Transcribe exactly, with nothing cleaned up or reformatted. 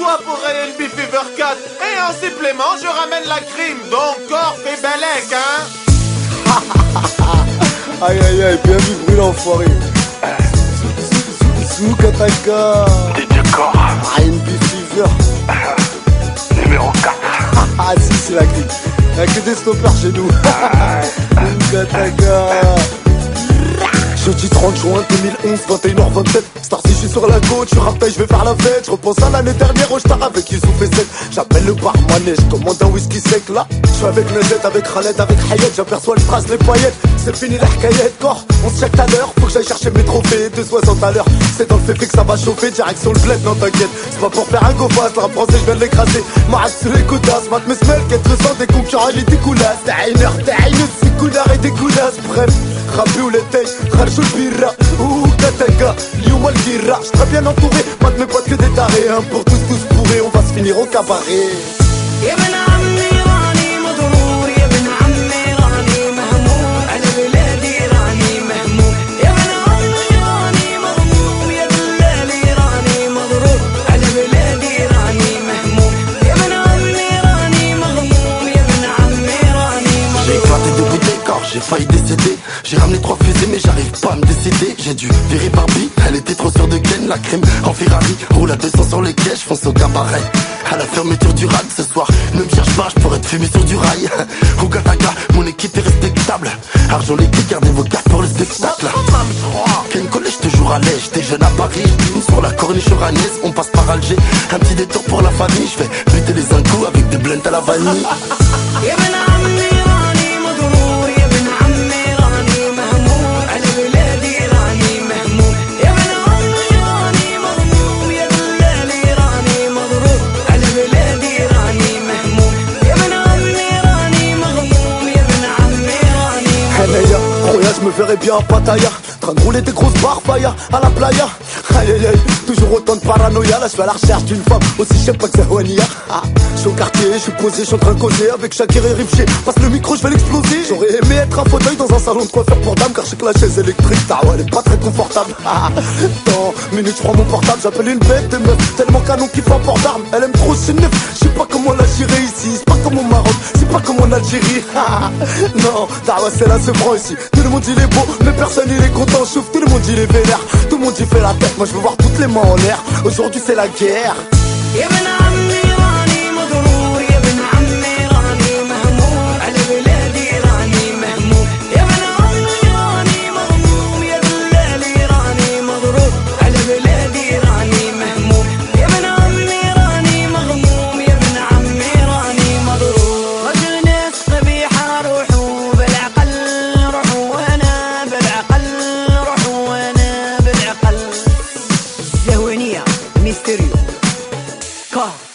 toi pour Ryan B Fever quatre. Et en supplément, je ramène la crime. Donc, corps fait balèque, hein. Aïe aïe aïe, bien vu, brûle l'enfoiré. Zouk Ataka. D J Corps. Ryan B Fever. Numéro quatre. Ah si, c'est la crime. Y'a que des stoppers chez nous. Zouk Ataka. Jeudi trente juin deux mille onze, vingt et une heures vingt-sept. Starcy, je suis sur la côte, je rappelle, je vais faire la fête. Je repense à l'année dernière au star avec qui fait sec. J'appelle le barman et je commande un whisky sec. Là, je suis avec Nezet, avec Khaled, avec Hayet. J'aperçois le strass, les paillettes. C'est fini la caillette, corps. On se check à l'heure, faut que j'aille chercher mes trophées. deux soixante à l'heure, c'est dans le fait que ça va chauffer. Direction le bled, non t'inquiète. C'est pas pour faire un go fast, le rap français, je viens de l'écraser. Marat sur les coutasses, mat mes semelles, qu'être le sang des concurrents, il est découlasse. T'as t'as une, c'est couleur et découlasse. Bref, rabbi ou les tailles, kharchou le birra. Ouh, Kataka, Lyon Algira. J'serai bien entouré, pas de mes potes que des tarés. Un pour tous, tous bourrés, on va se finir au cabaret. J'ai failli décéder, j'ai ramené trois fusées mais j'arrive pas à me décider. J'ai dû virer Barbie, elle était trop sûre de Ken. La crème en Ferrari, roule à deux cents sur les quais, j'fonce au cabaret. À la fermeture du rad ce soir, ne me cherche pas, j'pourrais te fumer sur du rail. Ougataga, mon équipe est respectable. Argent liquide, gardez vos cartes pour le spectacle. Ken Collège toujours à l'aise, j'étais jeune à Paris. Sur la corniche oranaise, on passe par Alger. Un petit détour pour la famille, j'fais buter les incous avec des blends à la vanille. Je me verrais bien à Pattaya, train de rouler des grosses barfaya à la playa. Aïe aïe aïe, toujours autant de paranoïa. Là je suis à la recherche d'une femme aussi chère pas que Zahouania. Ah, je suis au quartier, je suis posé, je suis en train de causer avec Shakir et Ripché. Passe le micro, je vais l'exploser. J'aurais aimé être un fauteuil dans un salon de coiffeur pour dames, car je sais que la chaise électrique, ah ouais, elle est pas très confortable. Ah, dans minutes je prends mon portable, j'appelle une bête de meuf, tellement canon qu'il faut un port d'armes. Elle aime trop ce neuf, je sais pas comment la gérer ici. C'est pas comme au Maroc, c'est pas comme en Algérie. Ah, non, Dawa c'est là, c'est franc ici. Tout le monde il est beau, mais personne il est content. Chauffe, tout le monde il est vénère, tout le monde il fait la tête. Moi je veux voir toutes les mains en l'air, aujourd'hui c'est la guerre. Misterio. Car.